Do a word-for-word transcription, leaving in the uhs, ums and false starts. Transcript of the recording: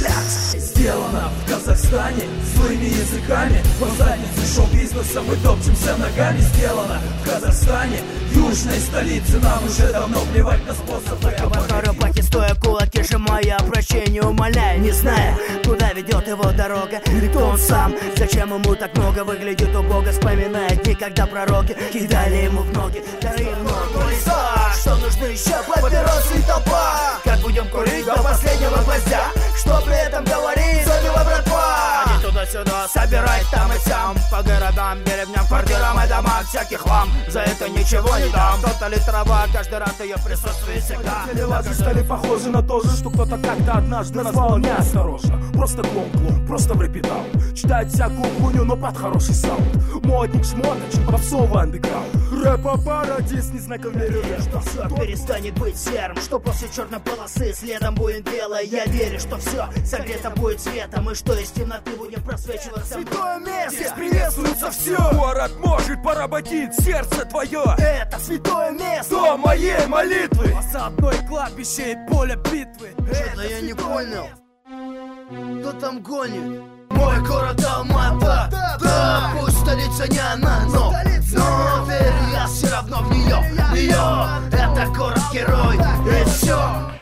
рефлекс. Сделано в Казахстане злыми языками. По заднице шоу-бизнеса мы топчемся ногами. Сделано в Казахстане, южной столице. Нам уже давно плевать на способы обороны. Стоя кулаки, сжимая прощение, умоляя, не зная, куда ведет его дорога. И кто он сам, зачем ему так много, выглядит убого, вспоминая дни, когда пророки кидали ему в ноги дары много. Что нужно еще? Папиросы и толпа. Как будем курить до последнего гвоздя? Что при этом говорит зомбива братва? Они туда-сюда собирать там и сям, по городам, деревням, квартирам и домам всякий хлам. За это ничего не дам. Кто-то ли трава, каждый раз ее присутствие всегда. Телевизоры стали похожи на то же, что кто-то как-то однажды назвал неосторожно. Просто клон-клон, просто в рэпе даун. Читает всякую хуйню, но под хороший саунд. Модник, шмоточек, попсовый андеграунд. Рэпа-парадис, не знаком верю, что все перестанет быть серым, что после черной полосы следом будет белое. Я верю, что все согрето будет светом, и что из темноты будем просвечиваться. Святое место, здесь приветствуется все. Город может поработить сердце твое. Это святое место, дом моей молитвы. Осадное кладбище и поле битвы. Что-то я не понял, кто там гонит? Мой город Алмата, да, да, пусть столица не она, но, но верю я все равно в нее, нее, это город-герой, и все.